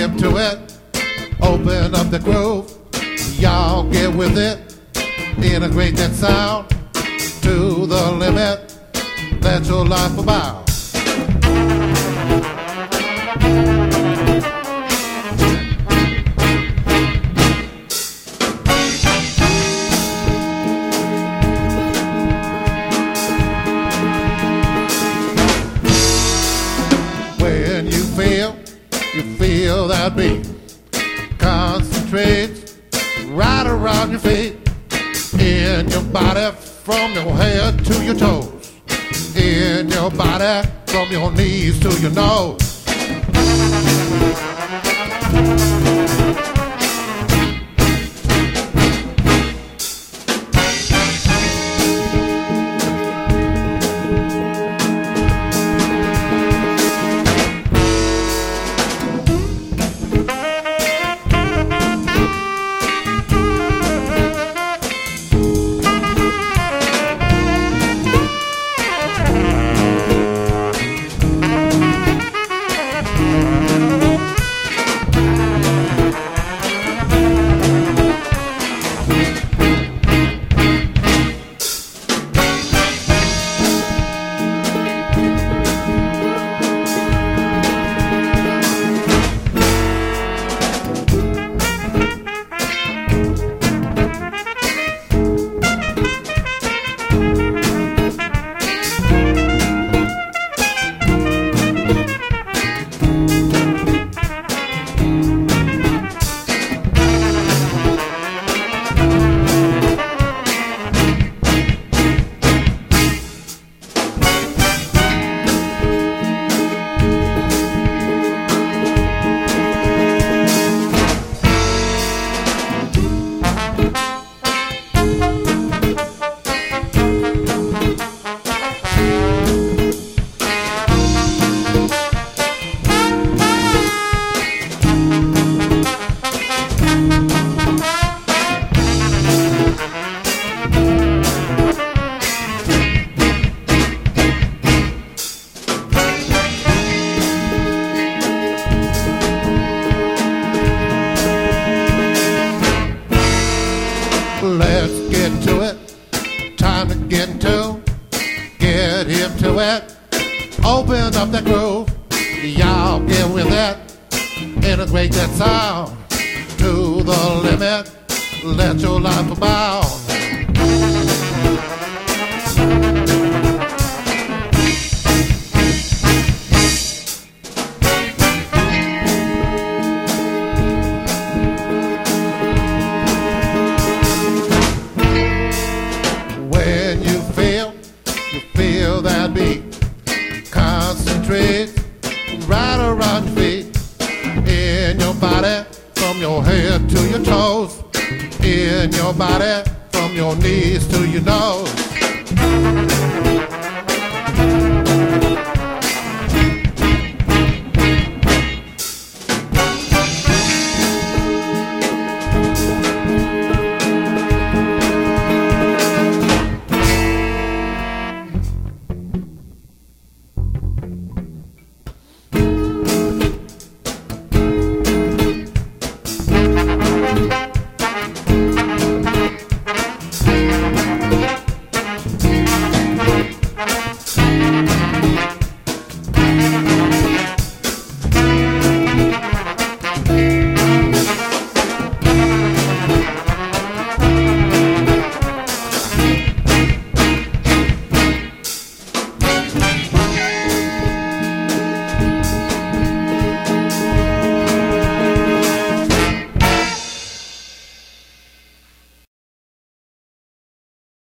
hip to it. Open up the groove. Y'all get with it. Integrate that sound to the limit. Let your life about. When you feel that beat. Concentrate right around your feet. In your body from your head to your toes. In your body from your knees to your nose. Let's get to it. Time to get into. Get hip to it. Open up that groove. Y'all get with it. Integrate that sound to the limit. Let your life abound. Feel that beat. Concentrate right around your feet. In your body from your head to your toes. In your body from your knees to your nose.